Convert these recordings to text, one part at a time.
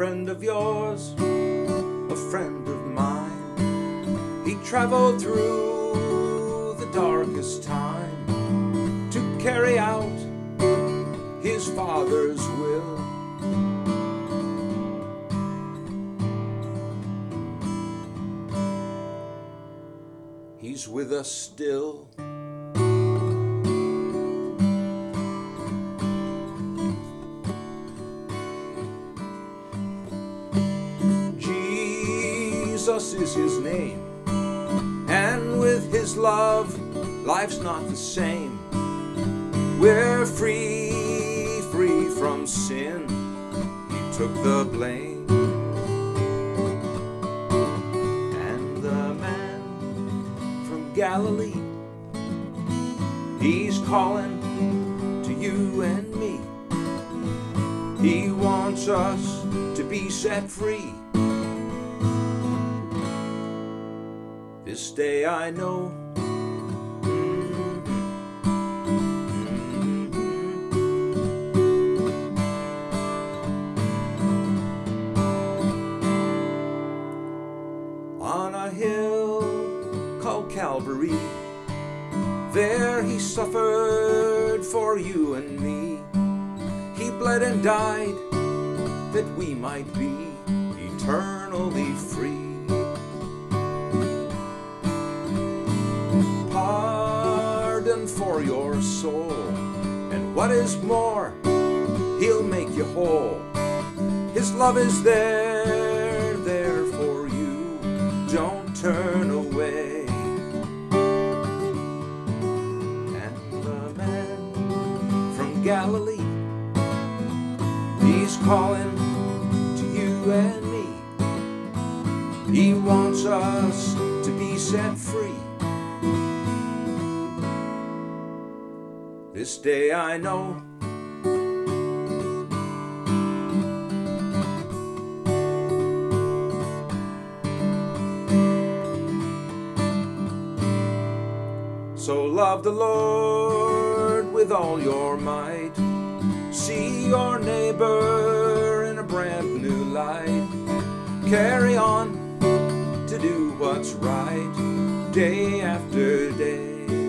friend of yours, a friend of mine. He traveled through the darkest time to carry out his Father's will. He's with us still. Jesus is his name, and with his love, life's not the same. We're free, free from sin. He took the blame. And the man from Galilee, he's calling to you and me. He wants us to be set free. This day I know. On a hill called Calvary, there he suffered for you and me. He bled and died that we might be eternally free. Pardon for your soul, and what is more, he'll make you whole. His love is there, there for you. Don't turn away. And the man from Galilee, he's calling to you and me. He wants us to be set free. This day I know. So love the Lord with all your might. See your neighbor in a brand new light. Carry on to do what's right day after day.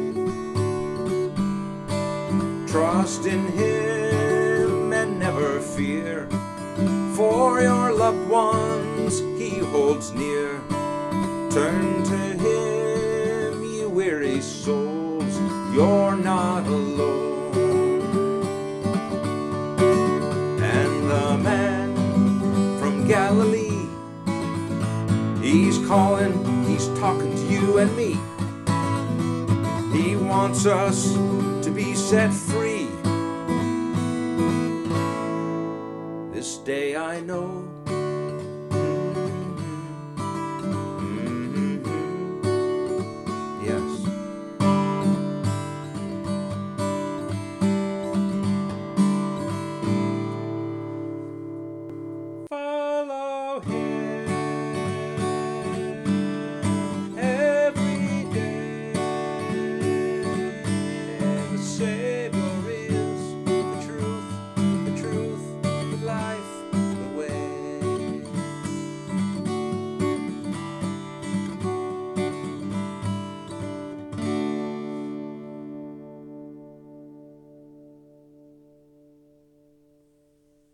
Trust in him and never fear, for your loved ones he holds near. Turn to him, you weary souls, you're not alone. And the man from Galilee, he's calling, he's talking to you and me. He wants us to be set free. This day I know. Yes. Follow him.